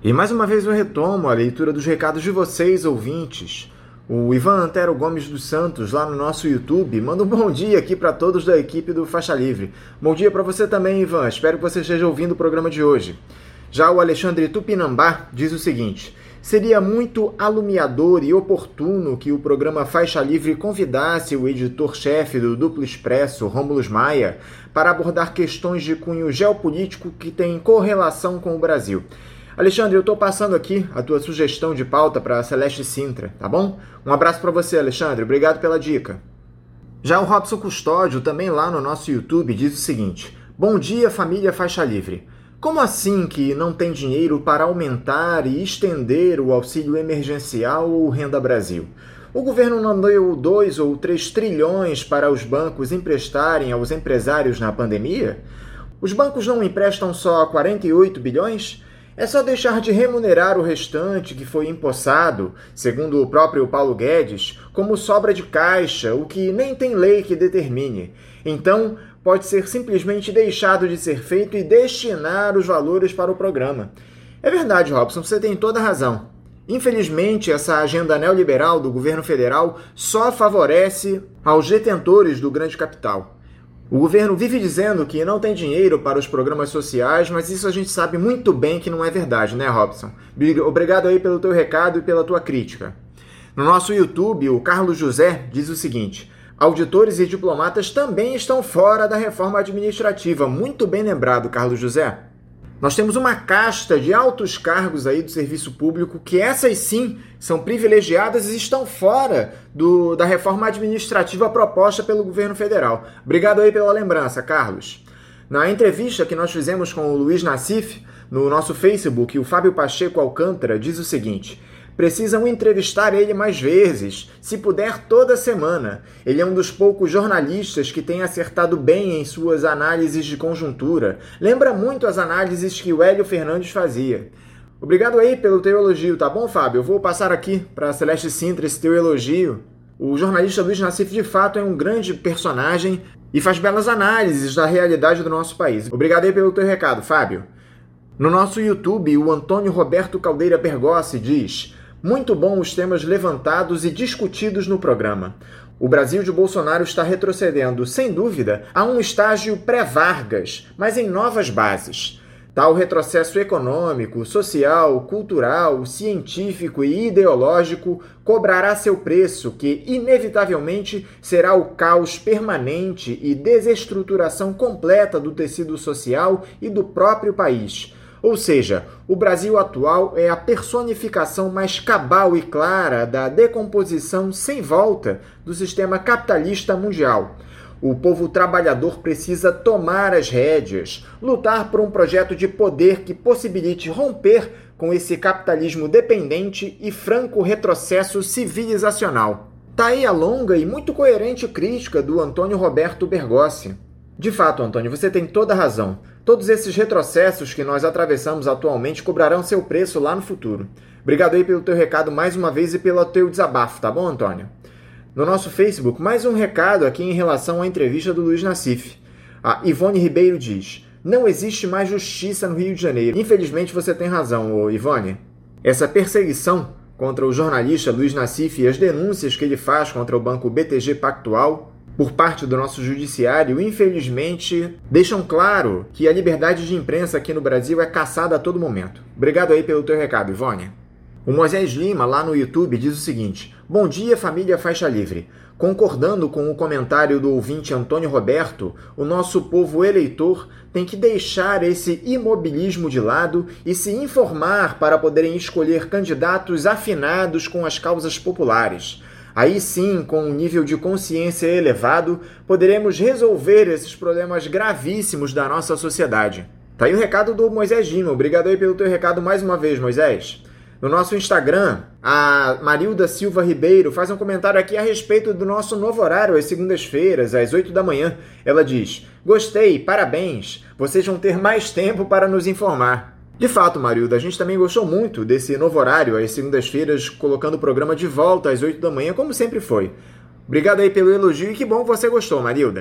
E mais uma vez eu retomo a leitura dos recados de vocês, ouvintes. O Ivan Antero Gomes dos Santos, lá no nosso YouTube, manda um bom dia aqui para todos da equipe do Faixa Livre. Bom dia para você também, Ivan. Espero que você esteja ouvindo o programa de hoje. Já o Alexandre Tupinambá diz o seguinte: seria muito alumiador e oportuno que o programa Faixa Livre convidasse o editor-chefe do Duplo Expresso, Rômulo Maia, para abordar questões de cunho geopolítico que têm correlação com o Brasil. Alexandre, eu estou passando aqui a tua sugestão de pauta para a Celeste Sintra, tá bom? Um abraço para você, Alexandre. Obrigado pela dica. Já o Robson Custódio, também lá no nosso YouTube, diz o seguinte: bom dia, família Faixa Livre. Como assim que não tem dinheiro para aumentar e estender o auxílio emergencial ou Renda Brasil? O governo não deu 2 ou 3 trilhões para os bancos emprestarem aos empresários na pandemia? Os bancos não emprestam só 48 bilhões? É só deixar de remunerar o restante que foi empossado, segundo o próprio Paulo Guedes, como sobra de caixa, o que nem tem lei que determine. Então, pode ser simplesmente deixado de ser feito e destinar os valores para o programa. É verdade, Robson, você tem toda a razão. Infelizmente, essa agenda neoliberal do governo federal só favorece aos detentores do grande capital. O governo vive dizendo que não tem dinheiro para os programas sociais, mas isso a gente sabe muito bem que não é verdade, né, Robson? Obrigado aí pelo teu recado e pela tua crítica. No nosso YouTube, o Carlos José diz o seguinte: auditores e diplomatas também estão fora da reforma administrativa. Muito bem lembrado, Carlos José. Nós temos uma casta de altos cargos aí do serviço público que essas sim são privilegiadas e estão fora da reforma administrativa proposta pelo governo federal. Obrigado aí pela lembrança, Carlos. Na entrevista que nós fizemos com o Luiz Nassif, no nosso Facebook, o Fábio Pacheco Alcântara diz o seguinte: precisam entrevistar ele mais vezes, se puder toda semana. Ele é um dos poucos jornalistas que tem acertado bem em suas análises de conjuntura. Lembra muito as análises que o Hélio Fernandes fazia. Obrigado aí pelo teu elogio, tá bom, Fábio? Eu vou passar aqui para a Celeste Sintra esse teu elogio. O jornalista Luiz Nassif, de fato, é um grande personagem e faz belas análises da realidade do nosso país. Obrigado aí pelo teu recado, Fábio. No nosso YouTube, o Antônio Roberto Caldeira Bergossi diz: muito bom os temas levantados e discutidos no programa. O Brasil de Bolsonaro está retrocedendo, sem dúvida, a um estágio pré-Vargas, mas em novas bases. Tal retrocesso econômico, social, cultural, científico e ideológico cobrará seu preço, que inevitavelmente será o caos permanente e desestruturação completa do tecido social e do próprio país. Ou seja, o Brasil atual é a personificação mais cabal e clara da decomposição sem volta do sistema capitalista mundial. O povo trabalhador precisa tomar as rédeas, lutar por um projeto de poder que possibilite romper com esse capitalismo dependente e franco retrocesso civilizacional. Tá aí a longa e muito coerente crítica do Antônio Roberto Bergossi. De fato, Antônio, você tem toda a razão. Todos esses retrocessos que nós atravessamos atualmente cobrarão seu preço lá no futuro. Obrigado aí pelo teu recado mais uma vez e pelo teu desabafo, tá bom, Antônio? No nosso Facebook, mais um recado aqui em relação à entrevista do Luiz Nassif. A Ivone Ribeiro diz: não existe mais justiça no Rio de Janeiro. Infelizmente você tem razão, Ivone. Essa perseguição contra o jornalista Luiz Nassif e as denúncias que ele faz contra o banco BTG Pactual por parte do nosso judiciário, infelizmente, deixam claro que a liberdade de imprensa aqui no Brasil é caçada a todo momento. Obrigado aí pelo teu recado, Ivone. O Moisés Lima, lá no YouTube, diz o seguinte: bom dia, família Faixa Livre. Concordando com o comentário do ouvinte Antônio Roberto, o nosso povo eleitor tem que deixar esse imobilismo de lado e se informar para poderem escolher candidatos afinados com as causas populares. Aí sim, com um nível de consciência elevado, poderemos resolver esses problemas gravíssimos da nossa sociedade. Tá aí o recado do Moisés Lima. Obrigado aí pelo teu recado mais uma vez, Moisés. No nosso Instagram, a Marilda Silva Ribeiro faz um comentário aqui a respeito do nosso novo horário, às segundas-feiras, às 8 da manhã. Ela diz: gostei, parabéns, vocês vão ter mais tempo para nos informar. De fato, Marilda, a gente também gostou muito desse novo horário, às segundas-feiras, colocando o programa de volta às 8 da manhã, como sempre foi. Obrigado aí pelo elogio e que bom que você gostou, Marilda.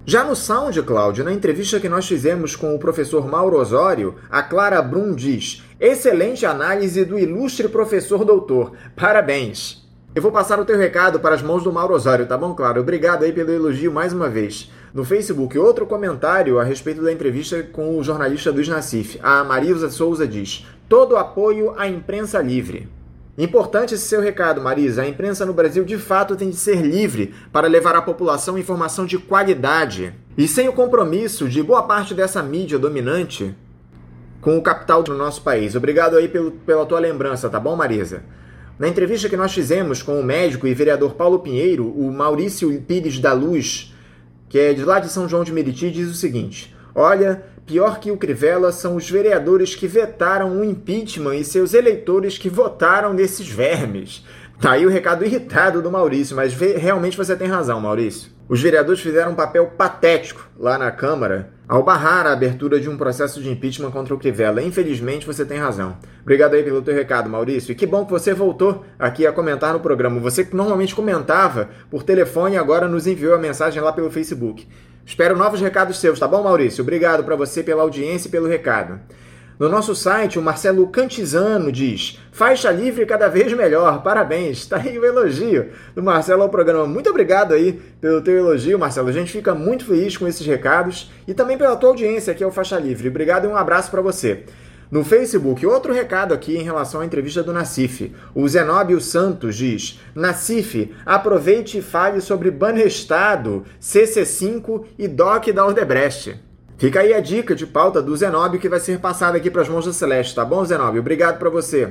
Já no SoundCloud, na entrevista que nós fizemos com o professor Mauro Osório, a Clara Brum diz: excelente análise do ilustre professor doutor. Parabéns! Eu vou passar o teu recado para as mãos do Mauro Osório, tá bom, Clara? Obrigado aí pelo elogio mais uma vez. No Facebook, outro comentário a respeito da entrevista com o jornalista Luiz Nassif. A Marisa Souza diz: todo apoio à imprensa livre. Importante esse seu recado, Marisa. A imprensa no Brasil, de fato, tem de ser livre para levar à população informação de qualidade. E sem o compromisso de boa parte dessa mídia dominante com o capital do nosso país. Obrigado aí pela tua lembrança, tá bom, Marisa? Na entrevista que nós fizemos com o médico e vereador Paulo Pinheiro, o Maurício Pires da Luz, que é de lá de São João de Meriti, diz o seguinte: olha, pior que o Crivella são os vereadores que vetaram o impeachment e seus eleitores que votaram nesses vermes. Tá aí o recado irritado do Maurício, mas realmente você tem razão, Maurício. Os vereadores fizeram um papel patético lá na Câmara ao barrar a abertura de um processo de impeachment contra o Crivella. Infelizmente, você tem razão. Obrigado aí pelo teu recado, Maurício. E que bom que você voltou aqui a comentar no programa. Você que normalmente comentava por telefone, agora nos enviou a mensagem lá pelo Facebook. Espero novos recados seus, tá bom, Maurício? Obrigado para você pela audiência e pelo recado. No nosso site, o Marcelo Cantizano diz: faixa livre cada vez melhor, parabéns. Está aí o elogio do Marcelo ao programa. Muito obrigado aí pelo teu elogio, Marcelo. A gente fica muito feliz com esses recados e também pela tua audiência aqui ao Faixa Livre. Obrigado e um abraço para você. No Facebook, outro recado aqui em relação à entrevista do Nassif. O Zenóbio Santos diz: Nassif, aproveite e fale sobre Banestado, CC5 e DOC da Odebrecht. Fica aí a dica de pauta do Zenóbio que vai ser passada aqui para as mãos da Celeste, tá bom, Zenóbio? Obrigado para você.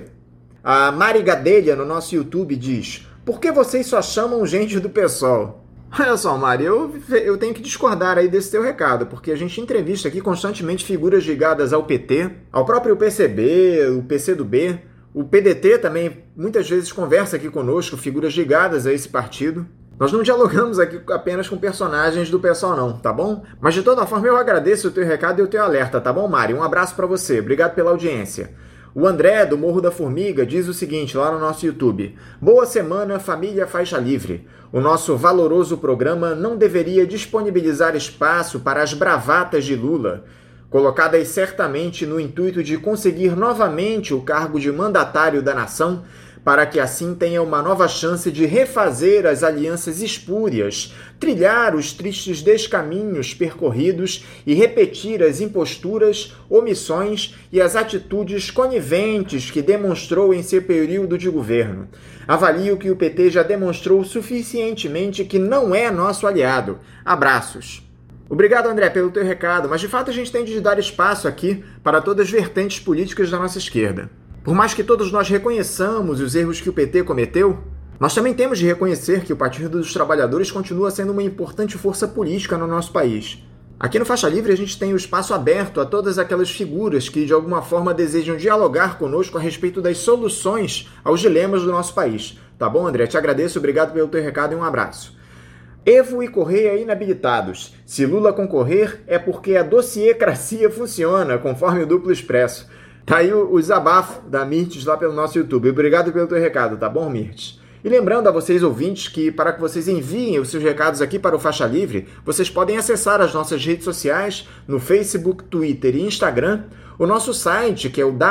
A Mari Gadelha, no nosso YouTube, diz: por que vocês só chamam gente do PSOL? Olha só, Mari, eu tenho que discordar aí desse teu recado, porque a gente entrevista aqui constantemente figuras ligadas ao PT, ao próprio PCB, o PCdoB, o PDT também muitas vezes conversa aqui conosco, figuras ligadas a esse partido. Nós não dialogamos aqui apenas com personagens do pessoal não, tá bom? Mas de toda forma eu agradeço o teu recado e o teu alerta, tá bom, Mari? Um abraço pra você, obrigado pela audiência. O André, do Morro da Formiga, diz o seguinte lá no nosso YouTube: boa semana, família Faixa Livre. O nosso valoroso programa não deveria disponibilizar espaço para as bravatas de Lula, colocadas certamente no intuito de conseguir novamente o cargo de mandatário da nação, para que assim tenha uma nova chance de refazer as alianças espúrias, trilhar os tristes descaminhos percorridos e repetir as imposturas, omissões e as atitudes coniventes que demonstrou em seu período de governo. Avalio que o PT já demonstrou suficientemente que não é nosso aliado. Abraços. Obrigado, André, pelo teu recado, mas de fato a gente tem de dar espaço aqui para todas as vertentes políticas da nossa esquerda. Por mais que todos nós reconheçamos os erros que o PT cometeu, nós também temos de reconhecer que o Partido dos Trabalhadores continua sendo uma importante força política no nosso país. Aqui no Faixa Livre a gente tem o espaço aberto a todas aquelas figuras que de alguma forma desejam dialogar conosco a respeito das soluções aos dilemas do nosso país. Tá bom, André? Te agradeço, obrigado pelo teu recado e um abraço. Evo e Correia inabilitados. Se Lula concorrer é porque a dossiêcracia funciona, conforme o Duplo Expresso. Tá aí o desabafo da Mirtes lá pelo nosso YouTube. Obrigado pelo teu recado, tá bom, Mirtes? E lembrando a vocês, ouvintes, que para que vocês enviem os seus recados aqui para o Faixa Livre, vocês podem acessar as nossas redes sociais no Facebook, Twitter e Instagram, o nosso site, que é o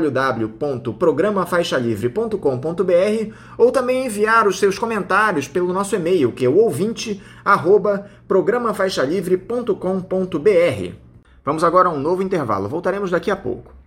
www.programafaixalivre.com.br, ou também enviar os seus comentários pelo nosso e-mail, que é o ouvinte@programafaixalivre.com.br. Vamos agora a um novo intervalo. Voltaremos daqui a pouco.